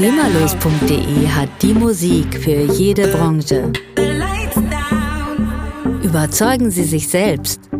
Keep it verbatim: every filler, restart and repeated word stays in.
Flimmerlos punkt de hat die Musik für jede Branche. Überzeugen Sie sich selbst.